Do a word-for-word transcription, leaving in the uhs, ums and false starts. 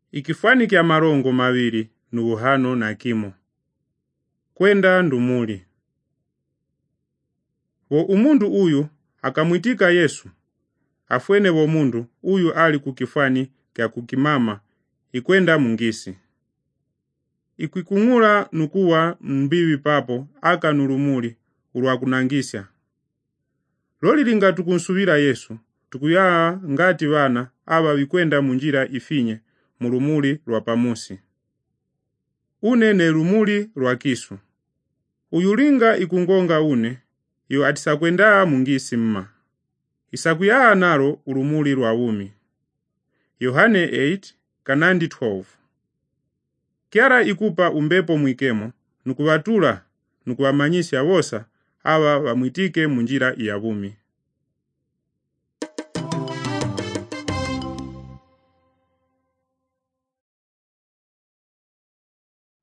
Ikifani kya marongo mawiri nuhano na kimo. Kwenda ndumuli. Wo umundu uyu akamwitika Yesu. Afwene wo mundu uyu ali kukifani kya kukimama ikwenda mungisi. Ikwikungula nukuwa mbiwi papo aka nurumuli ulwa kunangisya. Loli linga tukunsubira Yesu, tukuyaa ngati vana aba wikwenda munjira ifinye mulumuli lwa pamusi. Une ne lumuli lwa kisu. Uyulinga ikungonga une, yo atisakwenda mungisi mma. Isakuyaa nalo ulumuli lwa umi. Yohane eight kanandi twelve. Kiara ikupa umbepo mwikemo, nukuvatula, nukuwamanyisya wosa, awa wamwitike munjira iya bumi.